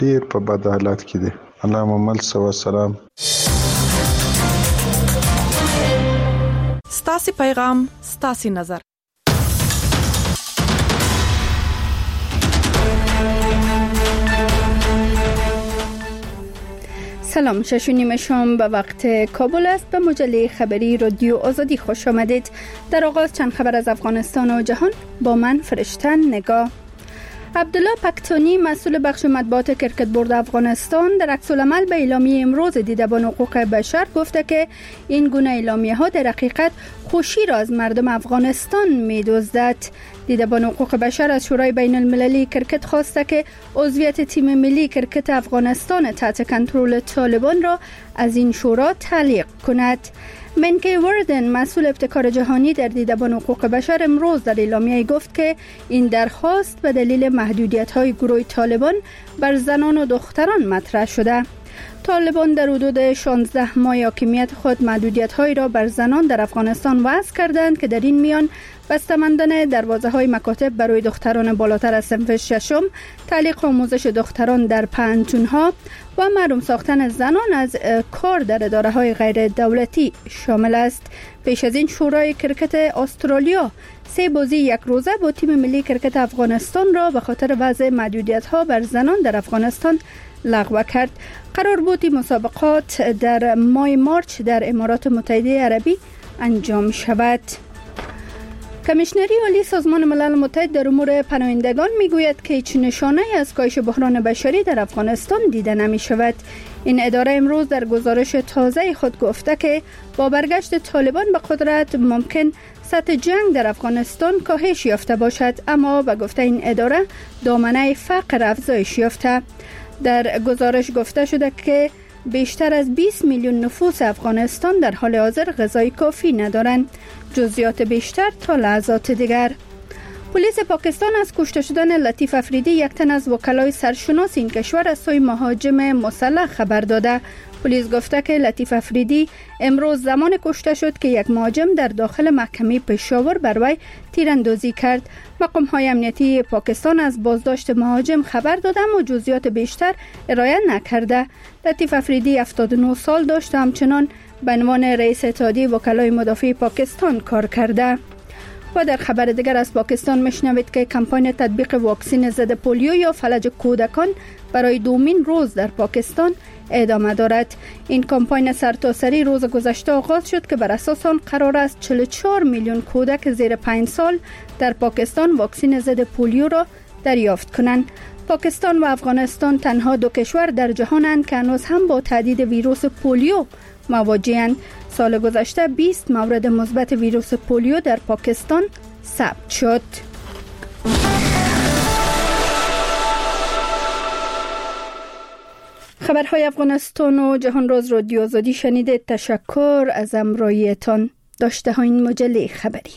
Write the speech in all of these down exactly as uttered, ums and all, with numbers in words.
ډیر په بد حالت کې دي. اللهم صل وسلام. ستاسي پیغام ستاسي نظر. سلام، شش و نیم شام به وقت کابل است. به مجله خبری رادیو آزادی خوش آمدید. در آغاز چند خبر از افغانستان و جهان با من فرشته نگاه. عبدالله پکتانی مسئول بخش مطبوعات کرکت بورد افغانستان در عکس العمل به اعلامیه امروز دیدبان حقوق بشر گفته که این گونه اعلامیه ها در حقیقت خوشی را از مردم افغانستان می دزدد. دیدبان حقوق بشر از شورای بین المللی کرکت خواسته که عضویت تیم ملی کرکت افغانستان تحت کنترل طالبان را از این شورا تعلیق کند. منکی وردن مسئول ابتکار جهانی در دیدبان حقوق بشر امروز در اعلامیه گفت که این درخواست به دلیل محدودیت‌های گروه طالبان بر زنان و دختران مطرح شده. طالبان در حدود شانزده ماه حاکمیت خود محدودیت‌هایی را بر زنان در افغانستان وضع کردند که در این میان بسته‌بندی دروازه‌های مکاتب برای دختران بالاتر از صنف ششم، تعلیق آموزش دختران در پنجونها و محروم ساختن زنان از کار در اداره‌های غیر دولتی شامل است. پیش از این شورای کرکت استرالیا سه بازی یک روزه با تیم ملی کرکت افغانستان را به خاطر وضع محدودیت‌ها بر زنان در افغانستان لغو کرد. قرار بود این مسابقات در ماه مارچ در امارات متحده عربی انجام شود. کمیشنری عالی سازمان ملل متحد در امور پناهندگان میگوید که هیچ نشانه از کاهش بحران بشری در افغانستان دیده نمی شود. این اداره امروز در گزارش تازه خود گفته که با برگشت طالبان به قدرت ممکن سطح جنگ در افغانستان کاهش یافته باشد، اما به گفته این اداره دامنه فقر افزایش یافته. در گزارش گفته شده که بیشتر از بیست میلیون نفوس افغانستان در حال حاضر غذای کافی ندارند. جزئیات بیشتر تا لحظات دیگر. پلیس پاکستان از کشته شدن لطیف افریدی، یک تن از وکلای سرشناس این کشور، از سوی مهاجم مسلح خبر داده. پلیس گفته که لطیف افریدی امروز زمان کشته شد که یک مهاجم در داخل محکمه پشاور بر وی تیراندازی کرد. مقام‌های امنیتی پاکستان از بازداشت مهاجم خبر داده اما جزئیات بیشتر ارائه نکرده. لطیف افریدی هفتاد و نه سال داشت و همچنان به عنوان رئیس اتحادیه وکلای مدافع پاکستان کار کرده. و در خبر دیگر از پاکستان میشنوید که کمپاین تطبیق واکسن ضد پولیو یا فلج کودکان برای دومین روز در پاکستان ادامه دارد. این کمپاین سرتاسری روز گذشته آغاز شد که بر اساس آن قرار است چهل و چهار میلیون کودک زیر پنج سال در پاکستان واکسن ضد پولیو را دریافت کنند. پاکستان و افغانستان تنها دو کشور در جهانند که هنوز هم با تهدید ویروس پولیو مواجه‌اند. سال گذشته بیست مورد مثبت ویروس پولیو در پاکستان ثبت شد. خبرهای افغانستان و جهان راز رادیو آزادی شنیدید. تشکر از همراهیتان. داشته ها این مجله خبری.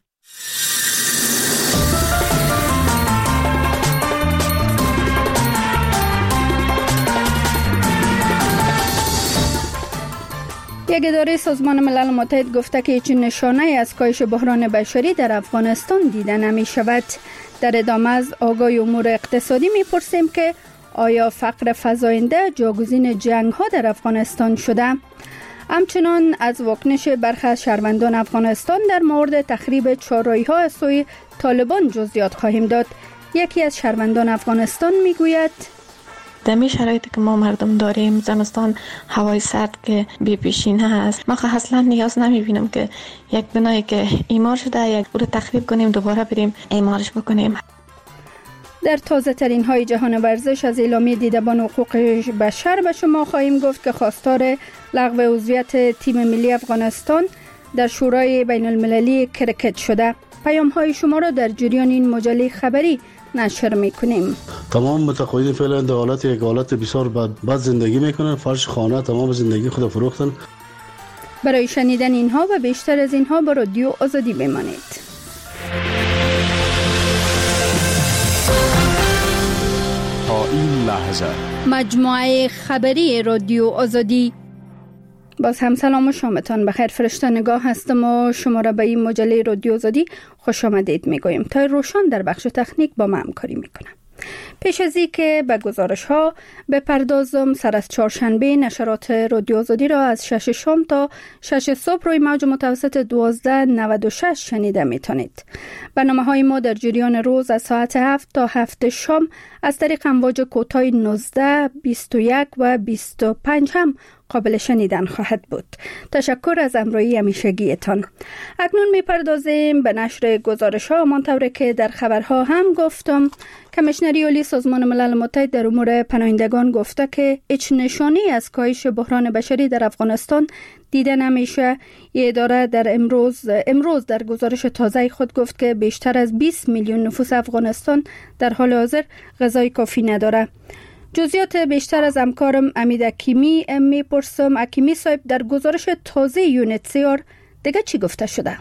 یک اداره سازمان ملل متحد گفته که هیچ نشانه از کاهش بحران بشری در افغانستان دیده نمی شود. در ادامه از آگاهی امور اقتصادی می پرسیم که آیا فقر فزاینده جاگزین جنگ ها در افغانستان شده؟ همچنان از واکنش برخی از شهروندان افغانستان در مورد تخریب چهارراهی ها از سوی طالبان جزئیات خواهیم داد. یکی از شهروندان افغانستان می گوید در می شرایطی که ما مردم داریم، زمستان هوای سرد که بی پیشینه هست، ما اصلا نیاز نمی بینم که یک بنایی که ایمار شده یک رو تخریب کنیم دوباره بریم ایمارش بکنیم. در تازه ترین های جهان ورزش از اعلامیه دیدبان حقوق بشر به شما خواهیم گفت که خواستار لغو عضویت تیم ملی افغانستان در شورای بین المللی کرکت شده. پیام های شما را در جریان این مجله خبری نشر میکنیم. تمام متقاعدین فعلا در حالت یک حالت بسیار بد, بد زندگی میکنن. فرش خانه تمام زندگی خود فروختن. برای شنیدن اینها و بیشتر از اینها با رادیو آزادی بمانید. تا این لحظه مجموعه خبری رادیو آزادی. باز هم سلام و شامتان بخیر. فرشته نگاه هستم و شما را به این مجله رادیو آزادی خوش آمدید میگویم. تا روشان در بخش تکنیک با ما همکاری میکنم. پیش از این که به گزارش ها بپردازم، سر از چهارشنبه نشرات رادیو آزادی را از شش شام تا شش صبح روی موج متوسط دوازده نود و شش شنیده میتونید. برنامه های ما در جریان روز از ساعت هفت تا هفت شام از طریق امواج کوتاه نوزده، بیست و یک و بیست و پنج هم قابل شنیدن خواهد بود. تشکر از همراهی همیشگیتان. اکنون میپردازیم به نشر گزارش ها. همانطور که در خبرها هم گفتم، کمیشنری عالی سازمان ملل متحد در امور پناهندگان گفته که هیچ نشانی از کاهش بحران بشری در افغانستان دیده نمیشه. این اداره در امروز امروز در گزارش تازه خود گفت که بیشتر از بیست میلیون نفوس افغانستان در حال حاضر غذای کافی نداره. جزئیات بیشتر از همکارم امید حکیمی میپرسم. حکیمی صاحب، در گزارش تازه یونیتسیار دیگه چی گفته شده؟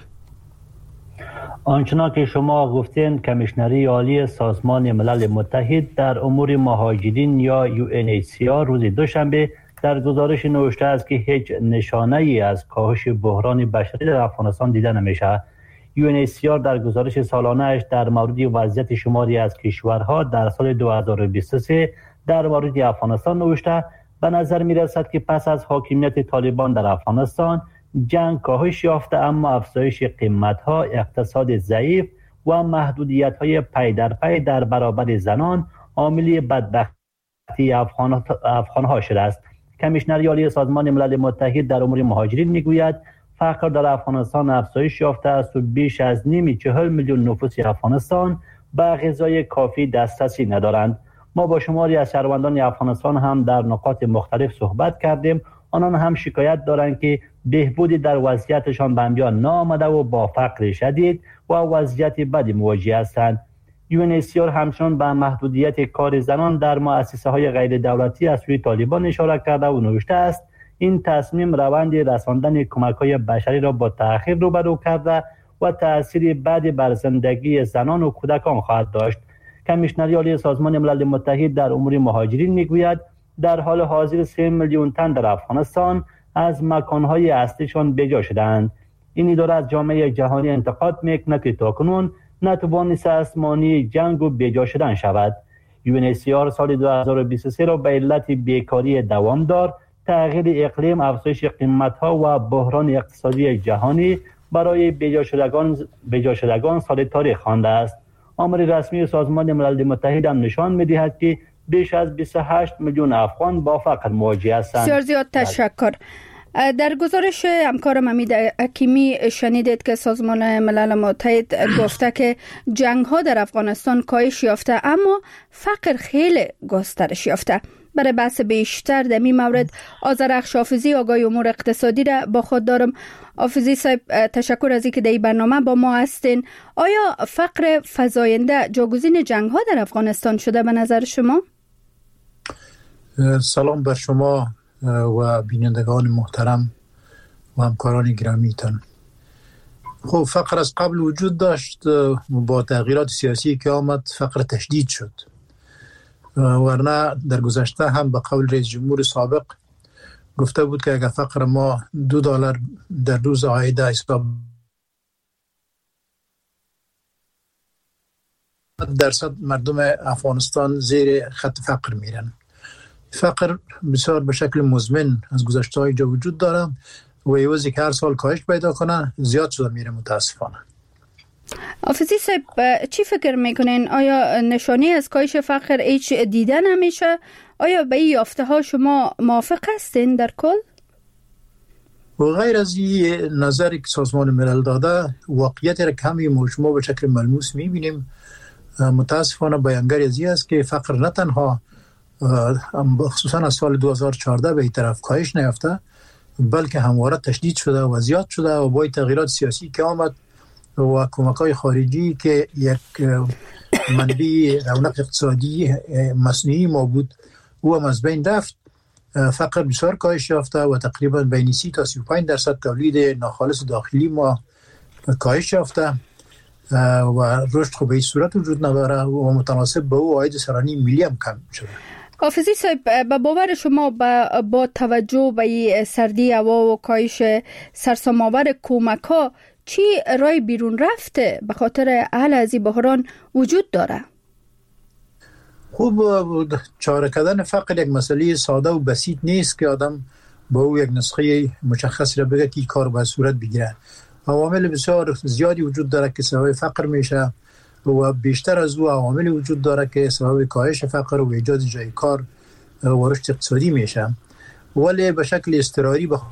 آنچنان که شما گفتین، کمیشنری عالی سازمان ملل متحد در امور مهاجرین یا یو ان اچ سی آر روز دوشنبه در گزارش نوشته است که هیچ نشانه ای از کاهش بحران بشری در افغانستان دیده نمیشه. یو ان اچ سی آر در گزارش سالانه اش در مورد وضعیت شماری از کشورها در سال دو هزار و بیست و سه در مورد افغانستان نوشته به نظر می رسد که پس از حاکمیت طالبان در افغانستان جنگ کاهش یافته، اما افزایش قیمت ها، اقتصاد ضعیف و محدودیت های پی در پی در برابر زنان عامل بدبختی افغان افغان ها شده است. کمیشنری عالی سازمان ملل متحد در امور مهاجرین میگوید فقر در افغانستان افزایش یافته است و بیش از نیم چهل میلیون نفوس افغانستان به غذای کافی دسترسی ندارند. ما با شماری از شهروندان افغانستان هم در نقاط مختلف صحبت کردیم. آنان هم شکایت دارند که بهبودی در وضعیتشان به میان نآمده و با فقر شدید و وضعیت بدی مواجه هستند. یو ان اچ سی آر همچنان به محدودیت کار زنان در مؤسسه های غیر دولتی از سوی طالبان اشاره کرده و نوشته است این تصمیم روند رساندن کمک های بشری را با تأخیر روبرو کرده و تأثیر بدی بر زندگی زنان و کودکان خواهد داشت. کمیشنری عالی سازمان ملل متحد در امور مهاجرین میگوید در حال حاضر سه میلیون تن در افغانستان از مکانهای اصلیشان بجا شدند. این اداره از جامعه جهانی انتقاد میکند که تاکنون نتوانسته است مانع جنگ و بجا شدن شود. یو ان اچ سی آر سال دو هزار و بیست و سه را به علت بیکاری دوامدار، تغییر اقلیم، افزایش قیمت‌ها و بحران اقتصادی جهانی برای بجا شدگان بجا شدگان سال تاریخ خوانده است. آمار رسمی سازمان ملل متحد هم نشان می‌دهد که بیش از بیست و هشت میلیون افغان با فقر مواجه هستند. بسیار زیاد تشکر. در گزارش همکارم امید حکیمی شنیدید که سازمان ملل متحد گفته که جنگ ها در افغانستان کاهش یافته، اما فقر خیلی گسترش یافته. برای بحث بیشتر در این مورد آذرخش حافظی آگاه امور اقتصادی را با خود دارم. حافظی صاحب، تشکر از اینکه در این برنامه با ما هستین. آیا فقر فزاینده جاگزین جنگ ها در افغانستان شده به نظر شما؟ سلام بر شما و بینندگان محترم و همکاران گرامیتان. خب فقر از قبل وجود داشت، با تغییرات سیاسی که آمد فقر تشدید شد، ورنه در گذشته هم به قول رئیس جمهور سابق گفته بود که اگر فقر ما دو دلار در روز عاید حساب درصد مردم افغانستان زیر خط فقر میرن. فقر بسیار به شکل مزمن از گذشته های جا وجود داره و ایوازی که هر سال کاهش پیدا کنه زیاد شده میره متاسفانه. حافظی صاحب، چی فکر میکنین؟ آیا نشانی از کاهش فقر هیچ دیده نمیشه؟ آیا به این یافته ها شما موافق هستین در کل؟ و غیر از این نظری که سازمان ملل داده، واقعیتی را کمی مجموع به شکل ملموس میبینیم. متاسفانه بیانگری از این است که فقر نه تنها خصوصا از سال دو هزار و چهارده به این طرف کاهش نیافته، بلکه همواره تشدید شده و زیاد شده و با تغییرات سیاسی که آمد و کمک‌های خارجی که یک منبع رونق اقتصادی مصنوعی ما بود او هم از بین رفت، فقر بسیار کاهش یافته و تقریبا بین سی تا سی و پنج درصد تولید ناخالص داخلی ما کاهش یافته و رشد خوب به این صورت وجود نداره و متناسب به او عاید سرانه ملی هم کم شده. حافظی صاحب، به باور شما با, با توجه به سردی هوا و کاهش سرسام‌آور کمک‌ها چی رای بیرون رفته به خاطر حل از این بحران وجود داره؟ خوب چاره کردن فقر یک مسئله ساده و بسیط نیست که آدم با او یک نسخه مشخص را بگه که این کار به صورت بگیره. عوامل بسیار زیادی وجود داره که سبب فقر میشه و بیشتر از او عوامل وجود داره که سبب کاهش فقر و ایجاد جای کار و رشد اقتصادی میشه، ولی به شکل اضطراری به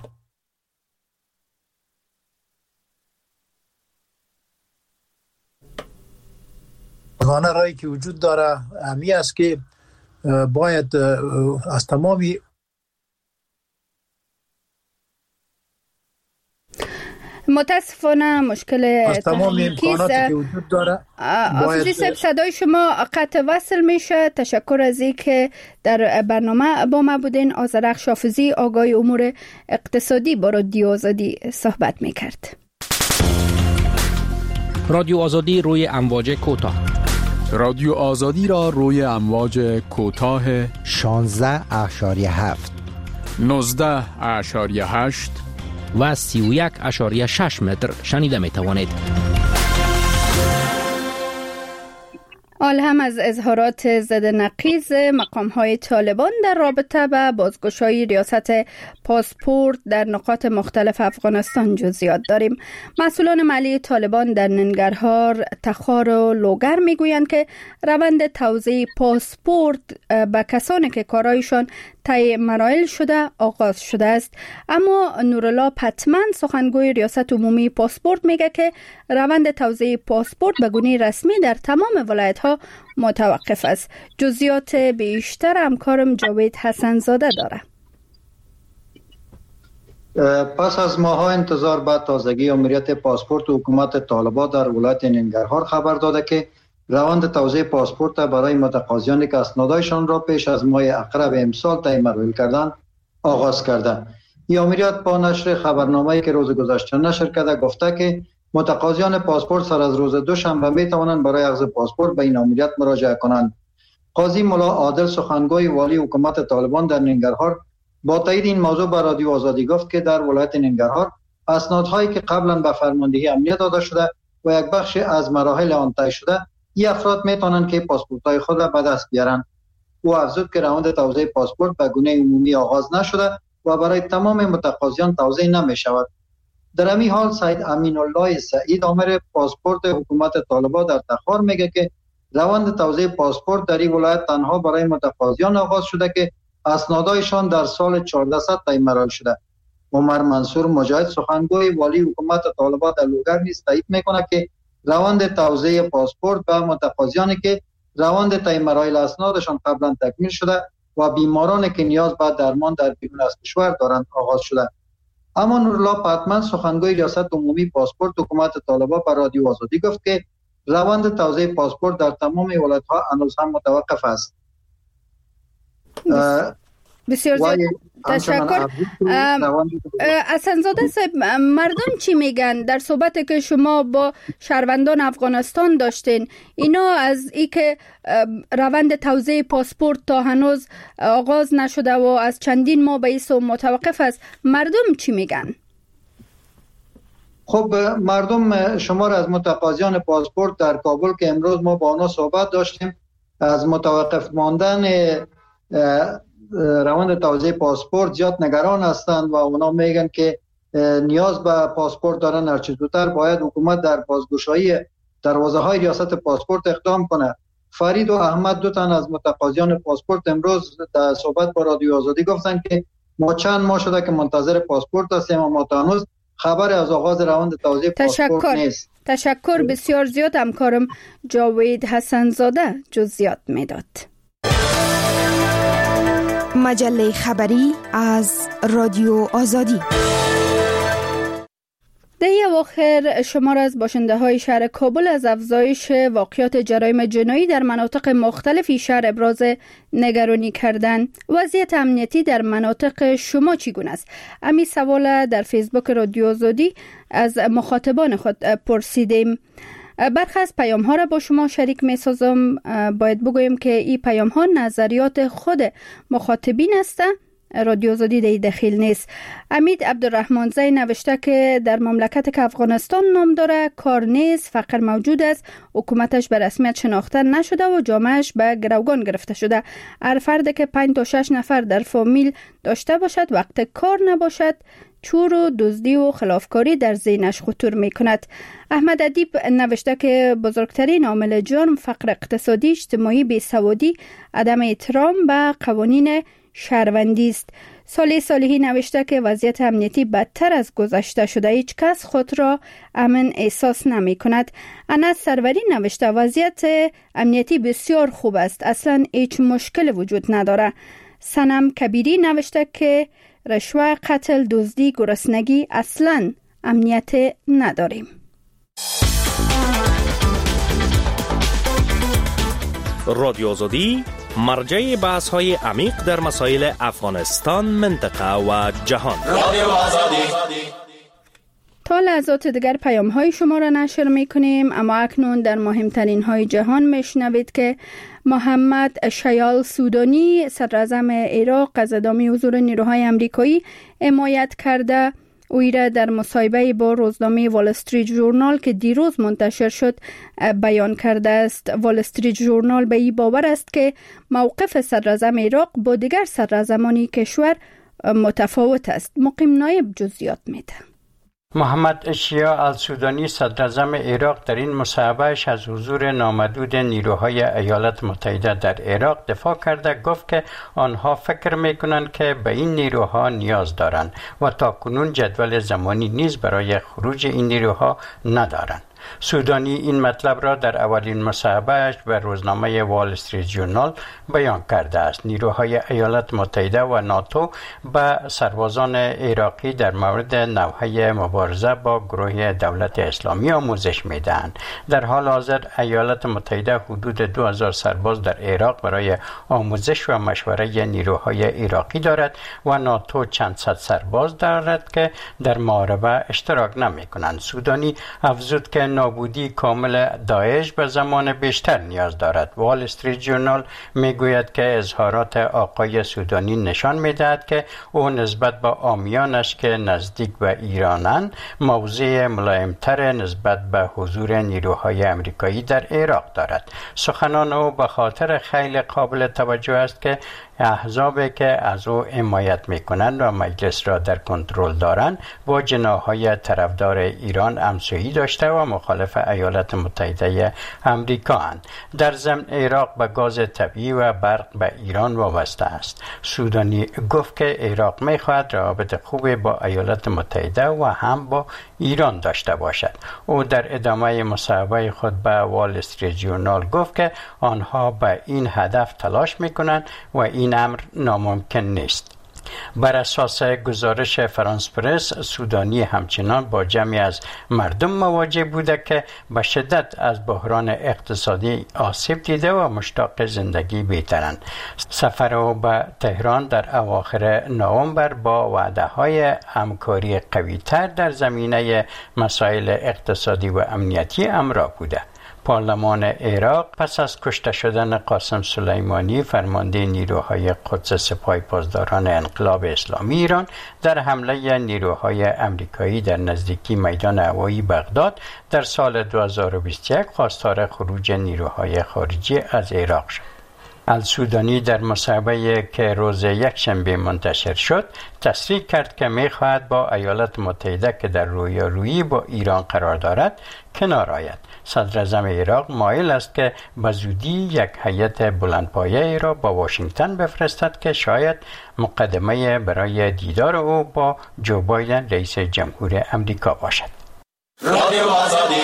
گانه رایی که وجود داره همی است که باید از تمامی متاسفانه مشکل از تمام امکاناتی که وجود داره آفیزی صاحب صدای شما قطع وصل میشه. تشکر از این که در برنامه با ما بودین. آذرخش حافظی آگاه امور اقتصادی با رادیو آزادی صحبت میکرد. رادیو آزادی روی امواج کوتاه. رادیو آزادی را روی امواج کوتاه شانزده اشاریه هفت نوزده اشاریه هشت و سی و یک اشاریه شش متر شنیده می توانید. حال هم از اظهارات ضد نقیض مقام‌های طالبان در رابطه با بازگشایی ریاست پاسپورت در نقاط مختلف افغانستان جزئیات داریم. مسئولان مالی طالبان در ننگرهار، تخار و لوگر میگویند که روند توزیع پاسپورت به کسانی که کارایشان طی مراحل شده آغاز شده است، اما نورالله پتمن سخنگوی ریاست عمومی پاسپورت میگه که روند توزیع پاسپورت به گونه رسمی در تمام ولایت‌ها متوقف است. جزئیات بیشتر همکارم جاوید حسن زاده داره. پس از ماها انتظار به تازگی امریت پاسپورت حکومت طالبان در ولایت ننگرهار خبر داده که روند توزیع پاسپورت برای متقاضیانی که اسنادایشان را پیش از ماه اقرب امسال طی مراحل کردند آغاز کرده. این امریت با نشر خبرنامه‌ای که روز گذشته نشر کرده گفته که متقاضیان پاسپورت سر از روز دوشنبه می توانند برای اخذ پاسپورت به این امریت مراجعه کنند. قاضی ملا عادل سخنگوی والی حکومت طالبان در ننگرهار با تایید این موضوع به رادیو آزادی گفت که در ولایت ننگرهار اسنادهایی که قبلا به فرماندهی امنیت داده شده و یک بخش از مراحل آن طی شده، این افراد می توانند که پاسپورت‌های خود را به دست بیارند. او افزود که روند توزیع پاسپورت به گونه عمومی آغاز نشده و برای تمام متقاضیان توزیع نمی شود. در همین حال سید امین الله سعید آمر پاسپورت حکومت طالبان در تخار میگه که روند توزیع پاسپورت در این ولایت تنها برای متقاضیان آغاز شده که اسنادایشان در سال چهاردهصد طی مراحل شده. عمر منصور مجاهد سخنگوی والی حکومت طالبان در لوگر نیز تایید میکنه که روند توزیع پاسپورت به متقاضیانی که روند طی مراحل اسنادشان قبلا تکمیل شده و بیمارانی که نیاز به درمان در بیرون از کشور دارند آغاز شده. اما نورالله پتمن سخنگوی ریاست عمومی پاسپورت حکومت طالبان به رادیو آزادی گفت که روند توزیع پاسپورت در تمام ولایت‌ها هنوز هم متوقف است. بسیار زیاد تشکر. حسن‌زاده صاحب، مردم چی میگن در صحبتی که شما با شهروندان افغانستان داشتین؟ اینا از ای که روند توزیع پاسپورت تا هنوز آغاز نشده و از چندین ماه به این سو متوقف است، مردم چی میگن؟ خب مردم شمار از متقاضیان پاسپورت در کابل که امروز ما با آنها صحبت داشتیم از متوقف ماندن روند توزیع پاسپورت زیاد نگران هستند و اونا میگن که نیاز به پاسپورت دارن، هر چه زودتر باید حکومت در بازگشایی دروازه های ریاست پاسپورت اقدام کنه. فرید و احمد دو تن از متقاضیان پاسپورت امروز در صحبت با رادیو آزادی گفتن که ما چند ماه شده که منتظر پاسپورت هستیم و ما تا هنوز خبر از آغاز روند توزیع پاسپورت نیست. تشکر بسیار زیاد. همکارم جاوید حسن زاده جزئیات میداد. مجله خبری از رادیو آزادی. در اواخر شمار از باشنده های شهر کابل از افزایش واقعات جرایم جنایی در مناطق مختلفی شهر ابراز نگرانی کردند. وضعیت امنیتی در مناطق شما چگونه است؟ امی سوال در فیسبوک رادیو آزادی از مخاطبان خود پرسیدیم. برخی از پیام ها را با شما شریک می سازم. باید بگویم که این پیام ها نظریات خود مخاطبین است رادیو آزادی در دخیل نیست. امید عبدالرحمن زی نوشته که در مملکت که افغانستان نام داره کار نیست، فقر موجود است، حکومتش به رسمیت شناخته نشده و جامعهش به گروگان گرفته شده. هر فرد که پنج تا شش نفر در فامیل داشته باشد وقت کار نباشد، چور و دزدی و خلافکاری در ذهنش خطور می کند. احمد ادیب نوشته که بزرگترین عامل جرم فقر اقتصادی، اجتماعی، بیسوادی، عدم احترام به قوانین شهروندی است. صالح صالحی نوشته که وضعیت امنیتی بدتر از گذشته شده، هیچ کس خود را امن احساس نمی کند. انس سروری نوشته وضعیت امنیتی بسیار خوب است، اصلا هیچ مشکل وجود نداره. سنم کبیری نوشته که رشوه، قتل، دزدی، گرسنگی، اصلا امنیت نداریم. رادیو آزادی مرجع بحث های عمیق در مسائل افغانستان، منطقه و جهان. رادیو آزادی. تا لحظات دیگر پیام های شما را نشر می کنیم، اما اکنون در مهمترین های جهان میشنوید که محمد شیال سودانی صدراعظم عراق از ادامه حضور نیروهای امریکایی حمایت کرده. او را در مصاحبه با روزنامه وال استریت ژورنال که دیروز منتشر شد بیان کرده است. وال استریت ژورنال به این باور است که موقف صدراعظم عراق با دیگر صدراعظمان کشور متفاوت است. مقیم نایب جزئیات میده. محمد شیال السودانی صدراعظم عراق در این مصاحبهش از حضور نامحدود نیروهای ایالات متحده در عراق دفاع کرده. گفت که آنها فکر میکنند که به این نیروها نیاز دارند و تاکنون جدول زمانی نیز برای خروج این نیروها ندارند. سودانی این مطلب را در اولین مصاحبهش به روزنامه وال استریت ژورنال بیان کرده است. نیروهای ایالات متحده و ناتو به سربازان عراقی در مورد نوحه مبارزه با گروه دولت اسلامی آموزش میدهند. در حال حاضر ایالات متحده حدود دو هزار سرباز در عراق برای آموزش و مشوره نیروهای عراقی دارد و ناتو چند صد سرباز دارد که در محاربه اشتراک نمی کنند. سودانی افزود که نابودی کامل داعش به زمان بیشتر نیاز دارد. وال استریت ژورنال میگوید که اظهارات آقای سودانی نشان میدهد که او نسبت به عامیانش که نزدیک به ایرانند موضع ملایمتر نسبت به حضور نیروهای امریکایی در عراق دارد. سخنان او به خاطر خیلی قابل توجه است که احزابی که از او حمایت میکنند و مجلس را در کنترل دارند با جناحهای طرفدار ایران همسویی داشته و مخالف ایالات متحده امریکا اند. در ضمن عراق به گاز طبیعی و برق به ایران وابسته است. سودانی گفت که عراق میخواهد روابط خوبی با ایالات متحده و هم با ایران داشته باشد. او در ادامه مصاحبه خود به وال استریت ژورنال گفت که آنها به این هدف تلاش میکنند و این امر ناممکن نیست. بر اساس گزارش فرانس پرس، سودانی همچنان با جمعی از مردم مواجه بوده که به شدت از بحران اقتصادی آسیب دیده و مشتاق زندگی بهترند. سفر او به تهران در اواخر نوامبر با وعده‌های همکاری قوی‌تر در زمینه مسائل اقتصادی و امنیتی همراه بوده. پارلمان عراق پس از کشته شدن قاسم سلیمانی فرمانده نیروهای قدس سپاه پاسداران انقلاب اسلامی ایران در حمله نیروهای امریکایی در نزدیکی میدان هوایی بغداد در سال دو هزار و بیست و یک خواستار خروج نیروهای خارجی از عراق شد. السودانی در مصاحبه‌ای که روز یکشنبه منتشر شد تصریح کرد که می‌خواهد با ایالات متحده که در رویارویی با ایران قرار دارد کنار آید. صدراعظم عراق مایل است که به زودی یک هیئت بلندپایه را با واشنگتن بفرستد که شاید مقدمه برای دیدار او با جو بایدن رئیس جمهور امریکا باشد. رادیو آزادی.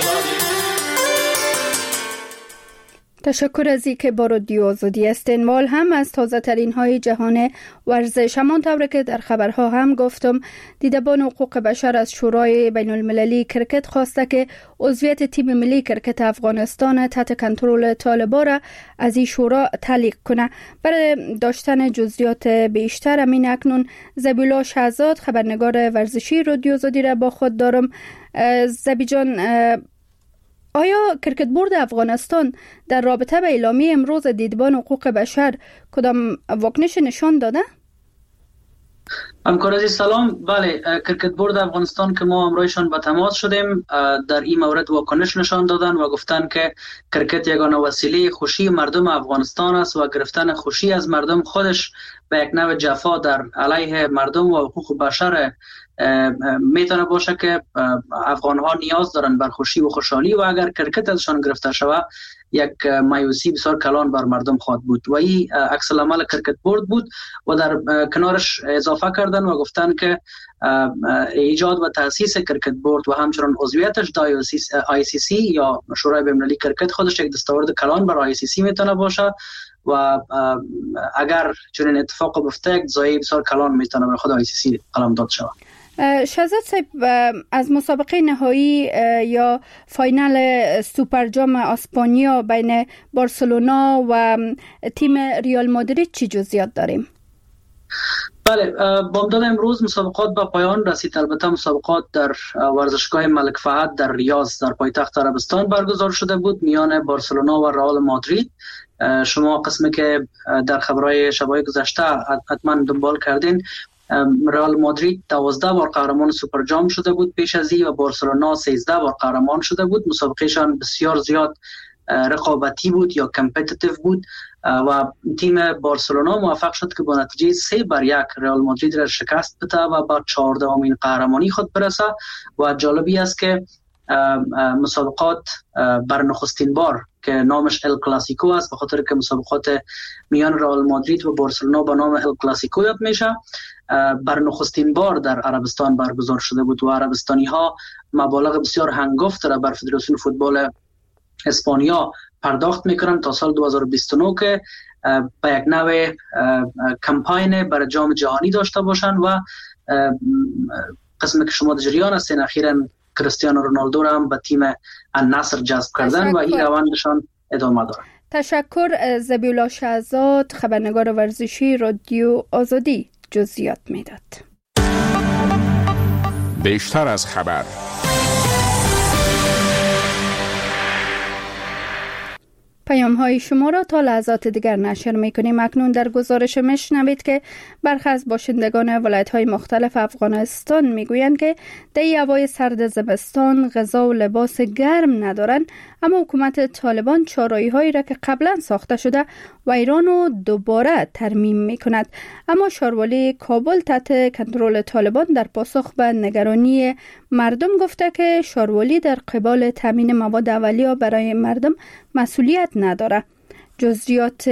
تشکر از اینکه با رادیو آزادی استنوال هم از تازه ترین های جهان ورزش. همانطور که در خبرها هم گفتم، دیدبان حقوق بشر از شورای بین المللی کرکت خواسته که عضویت تیم ملی کرکت افغانستان تحت کنترل طالبان را از این شورا تعلیق کنه. برای داشتن جزئیات بیشتر امین اکنون زبیلا شهزاد خبرنگار ورزشی رادیو آزادی را با خود دارم. زبی جان، آیا کرکت بورد افغانستان در رابطه به اعلامیه امروز دیدبان حقوق بشر کدام واکنش نشان داده؟ همکار عزیز سلام. بله، کرکت بورد افغانستان که ما امروزشان به تماس شدیم در این مورد واکنش نشان دادن و گفتن که کرکت یگانه وسیله خوشی مردم افغانستان است و گرفتن خوشی از مردم خودش به یک نوع جفا در علیه مردم و حقوق بشر میتونه باشه که افغان ها نیاز دارن بر خوشی و خوشحالی و اگر کرکت ازشان گرفته شود یک مایوسی بسیار کلان بر مردم خواهد بود و این عکس العمل کرکت بورد بود و در کنارش اضافه کردن و گفتن که ایجاد و تأسیس کرکت بورد و همچنان عضویتش در آی سی سی یا شورای بین‌المللی کرکت خودش یک دستاورد کلان بر آی سی سی میتونه باشه و اگر چنین اتفاق بیفته یک ضایعه بسیار کلان میتونه بر خود آی سی سی قلمداد شود. شهزاد صاحب، از مسابقه نهایی یا فاینال سوپر جام اسپانیا بین بارسلونا و تیم ریال مادرید چی جزئیات داریم؟ بله، بامداد امروز مسابقات به پایان رسید. البته مسابقات در ورزشگاه ملک فهد در ریاض در پایتخت عربستان برگزار شده بود میان بارسلونا و رئال مادرید. شما قسمی که در خبرهای شبای گذشته حتما دنبال کردین، رئال مادرید دوازده بار قهرمان سوپر جام شده بود پیش از این و بارسلونا سیزده بار قهرمان شده بود. مسابقهشان بسیار زیاد رقابتی بود یا کمپتیتیو بود و تیم بارسلونا موفق شد که با نتیجه سه بر یک رئال مادرید را شکست بده و با چهاردهمین قهرمانی خود برسه و جالبی است که مسابقات بر نخستین بار که نامش ال کلاسیکو است، به خاطر که مسابقات میان رئال مادرید و بارسلونا با نام ال کلاسیکو یاد میشه، بر نخستین بار در عربستان برگزار شده بود و عربستانی ها مبالغ بسیار هنگفت را بر فدراسیون فوتبال اسپانیا پرداخت میکنن تا سال دو هزار و بیست و نه که به یک نوع کمپاین برای جام جهانی داشته باشن و قسمی که شما در جریان هستین اخیراً کریستیانو رونالدو را هم به تیم النصر جذب کردن و این روندشان ادامه داره. تشکر. ذبیحالله شهزاد، خبرنگار ورزشی رادیو آزادی، جزئیات میداد. بیشتر از خبر. پیام های شما را تا لحظات دیگر نشر میکنیم. اکنون در گزارش میشنوید که برخی از باشندگان ولایت های مختلف افغانستان میگویند که در هوای سرد زمستان غذا و لباس گرم ندارند، اما حکومت طالبان چاره‌ای هایی را که قبلا ساخته شده ویران و دوباره ترمیم میکند. اما شاروالی کابل تحت کنترل طالبان در پاسخ به نگرانی مردم گفته که شاروالی در قبال تامین مواد اولیه برای مردم مسئولیت نداره. جزئیات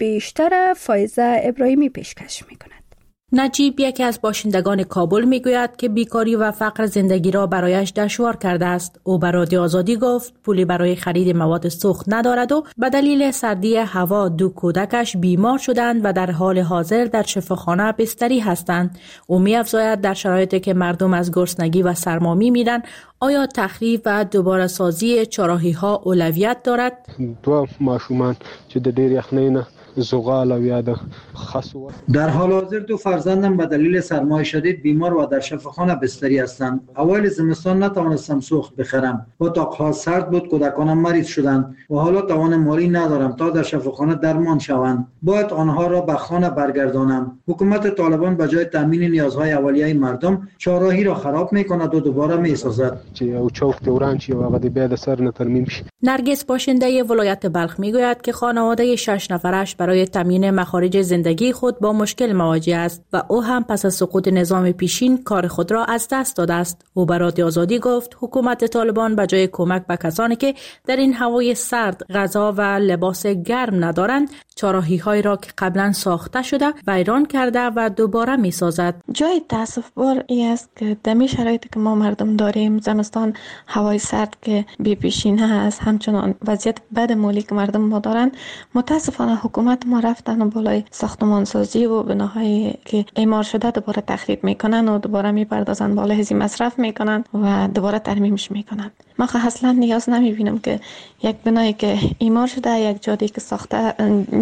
بیشتر فایزه ابراهیمی پیشکش میکند. نجیب، یکی از باشندگان کابل، میگوید که بیکاری و فقر زندگی را برایش دشوار کرده است. او به رادیو آزادی گفت پولی برای خرید مواد سوخت ندارد و به دلیل سردی هوا دو کودکش بیمار شدند و در حال حاضر در شفاخانه بستری هستند. او می‌افزاید در شرایطی که مردم از گرسنگی و سرما می‌میرند، آیا تخریب و دوباره سازی چراغی‌ها اولویت دارد؟ دو ماشومان چې د ډېر یخنۍ نه زغال و یا د خسو در حال حاضر دو فرزندم به دلیل سرمای شدید بیمار و در شفاخانه بستری هستند. اوایل زمستان نتوانستم سوخت بخرم. اتاقها سرد بود، کودکانم مریض شدند و حالا توان مالی ندارم تا در شفاخانه درمان شوند. باید آنها را به خانه برگردانم. حکومت طالبان به جای تامین نیازهای اولیه مردم چهارراهی را خراب می‌کند و دوباره می‌سازد. او چوک دوران چې هغه د بیا د سر نه ترمیم شي. نرگس، باشنده ولایت بلخ، میگوید که خانواده شش نفرش برای تامین مخارج زندگی خود با مشکل مواجه است و او هم پس از سقوط نظام پیشین کار خود را از دست داده است. او به رادیو آزادی گفت حکومت طالبان به جای کمک به کسانی که در این هوای سرد غذا و لباس گرم ندارند، چراغی‌هایی را که قبلا ساخته شده ویران کرده و دوباره می‌سازد. جای تأسف بار این است که در شرایطی که ما مردم داریم، زمستان هوای سرد که بی پیشینه است، همچنان وضعیت بد مالی که مردم ما دارند، متاسفانه حکومت ما رفتن و بالای ساختمان سازی و بناهایی که اعمار شده دوباره تخریب میکنن و دوباره میپردازن بالای هزینه مصرف میکنن و دوباره ترمیمش میکنن. ما اصلا نیاز نمیبینم که یک بنایی که اعمار شده، یک جاده‌ای که ساخته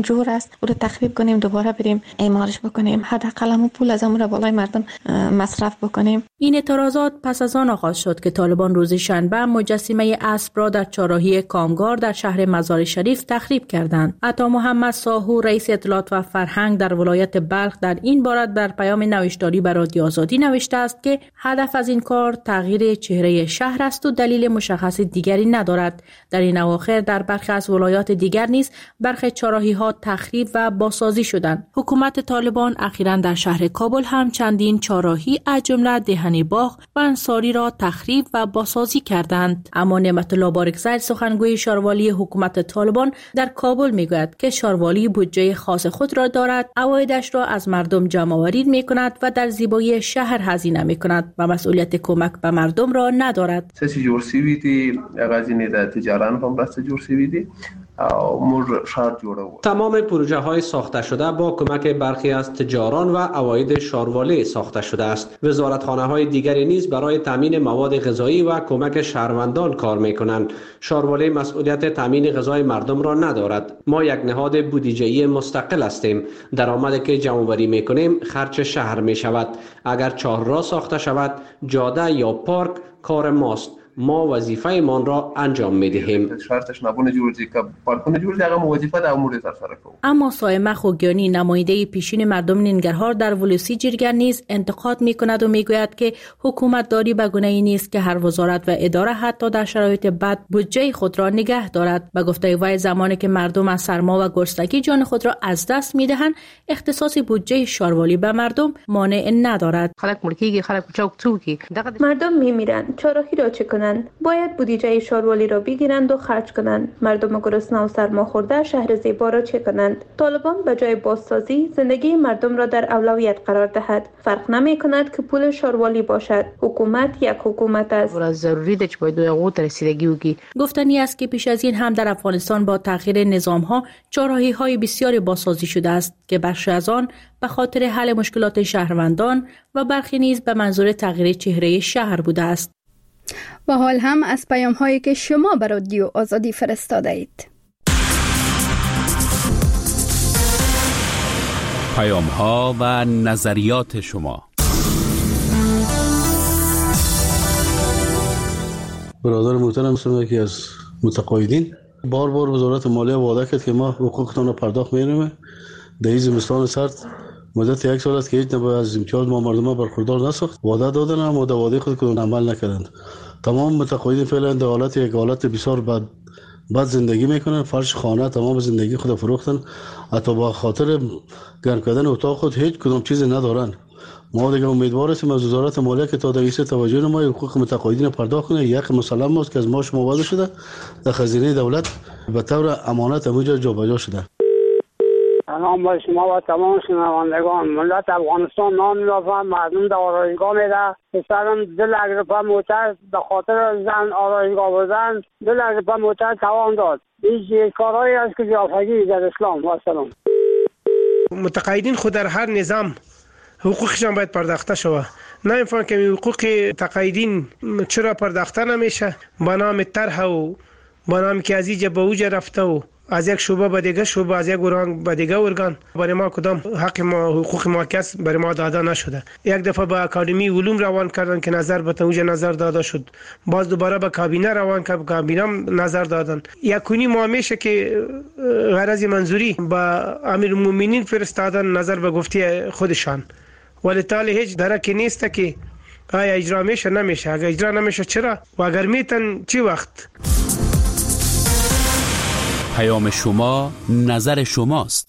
جور است او رو تخریب کنیم دوباره بریم اعمارش بکنیم، حداقل هم پول از امور بالای مردم مصرف بکنیم. این اعتراضات پس از آن آغاز شد که طالبان روز شنبه مجسمه اسب را در چهارراهی کامگار در شهر مزار شریف تخریب کردند. عطا محمد ساهو رئیس اطلاعات و فرهنگ در ولایت بلخ در این باره در پیام نوشتاری به رادیو آزادی نوشته است که هدف از این کار تغییر چهره شهر است و دلیل مشخص دیگری ندارد. در این اواخر در برخی از ولایات دیگر نیز برخی چهارراهی‌ها تخریب و بازسازی شدند. حکومت طالبان اخیراً در شهر کابل هم چندین چهارراهی از جمله دهنی باغ و انصاری را تخریب و بازسازی کردند. اما نعمت الله بارکزی سخنگوی شاروالی حکومت طالبان در کابل میگوید که شاروالی بودجه خاص خود را دارد، عوایدش را از مردم جمع آوری میکند و در زیبایی شهر هزینه میکند و مسئولیت کمک به مردم را ندارد. سسی جور سیوی دی غزینه د تجاران هم راست جور سیوی دی او مر شهر جوړو. تمام پروژه های ساخته شده با کمک برخی از تجاران و عواید شاروالی ساخته شده است. وزارتخانه های دیگری نیز برای تامین مواد غذایی و کمک شهروندان کار میکنند. شاروالی مسئولیت تامین غذای مردم را ندارد. ما یک نهاد بودجه‌ای مستقل هستیم. درآمدی که جمع آوری میکنیم خرج شهر میشود. اگر چهارراه ساخته شود، جاده یا پارک کار ماست. ما وظیفه ایمان را انجام میدهیم. شرطش نبونه جوړ که پارکونه جوړ دي هغه وظیفه د امور تر سره کوو. اما صائمه خوگیانی نماینده پیشین مردم ننگرهار در ولسی جرگه نیز انتقاد میکند و میگوید که حکومت داری به گونه‌ای نیست که هر وزارت و اداره حتی در شرایط بد بودجه خود را نگه دارد. به گفته وی زمانی که مردم از سرما و گرسنگی جان خود را از دست میدهند، اختصاص بودجه شاروالی به مردم مانع ندارد. خلک ملکیږي، خلک چوک چوکي، مردم میمیرند، چهارراهی را چه کنند؟ باید بودجه شاروالی را بگیرند و خرج کنند. مردم گرسنه و سرما خورده شهر زیبا را چه کنند؟ طالبان به جای بازسازی زندگی مردم را در اولویت قرار دهد. فرق نمی کند که پول شاروالی باشد. حکومت یک حکومت است. ضروری ده که باید اوت رسیدگی وکړي. گفتنی است که پیش از این هم در افغانستان با تغییر نظام‌ها چهارراهی‌های بسیاری بازسازی شده است که بخشی از آن به خاطر حل مشکلات شهروندان و برخی نیز به منظور تغییر چهره شهر بوده است. و حال هم از پیام هایی که شما بر رادیو آزادی فرستاده اید. پیام ها و نظریات شما. برادر محترم هستم که از متقاعدین بار بار وزارت مالیه وعده کرد که ما حقوقتان را پرداخت می‌کنیم. در این زمستان سرد مدت یک سال است که هیچ نوع از امتیاز ما مردم برخوردار نساخت. وعده دادن اما در وعده خود کدام عمل نکردند. تمام متقاعدین فعلا در حالت یک حالت بسیار بد بد زندگی میکنن. فرش خانه تمام زندگی خود فروختن. حتی با خاطر گرم کردن اتاق خود هیچ کدام چیز ندارن. ما دیگه امیدوار هستیم از وزارت مالیه که تا دیگه توجه نمای حقوق متقاعدین پرداخت کنه. یک مسلم است که از ما شما وعده شده در خزینه دولت به طور امانت همونجا جابجا شده. سلام با شما و تمام شنوندگان. ملت افغانستان نام می‌یابند، مردم در آرایشگاه میره. پسرم دل اگرپا موتر به خاطر زن آرایشگاه بودن دل اگرپا موتر توان داد. این کارهایی است که جعفری در اسلام. و سلام. متقاعدین خود در هر نظام حقوقشان باید پرداخته شود. نه اینفان که حقوق تقاعدین چرا پرداخته نمیشه؟ با نام طرح و با نام که از اینجا به اوجا رفته و از یک شعبه به دیگه شعبه، از یک ارگان به دیگه ارگان، برای ما کدام حق ما حقوق ما کس برای ما داده نشده. یک دفعه به اکادمی علوم روان کردن که نظر به اوجا نظر داده شد، باز دوباره به کابینه روان کرد، کابینه نظر دادن. یکونی ما میشه که غرض منظوری با امیر المؤمنین فرستادن نظر به گفته خودشان، ولی تالی هیچ درکی نیست که آیا اجرا میشه نمیشه. اگر اجرا نمیشه چرا و اگر میتن چی وقت؟ پیام شما نظر شماست.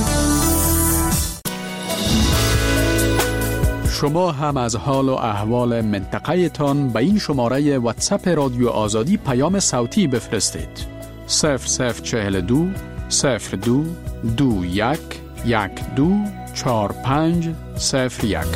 شما هم از حال و احوال منطقه تان به این شماره واتساپ رادیو آزادی پیام صوتی بفرستید. صفر صفر چهل دو صفر دو دو یک یک دو چهار پنج صفر یک.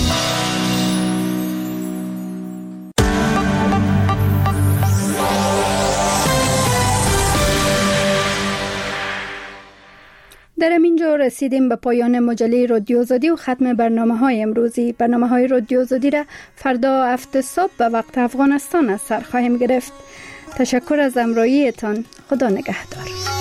در همینجا رسیدیم به پایان مجله رادیو آزادی و ختم برنامه های امروزی. برنامه های رادیو آزادی را فردا هفت صبح به وقت افغانستان از سر خواهیم گرفت. تشکر از همراهیتان. خدا نگهدار.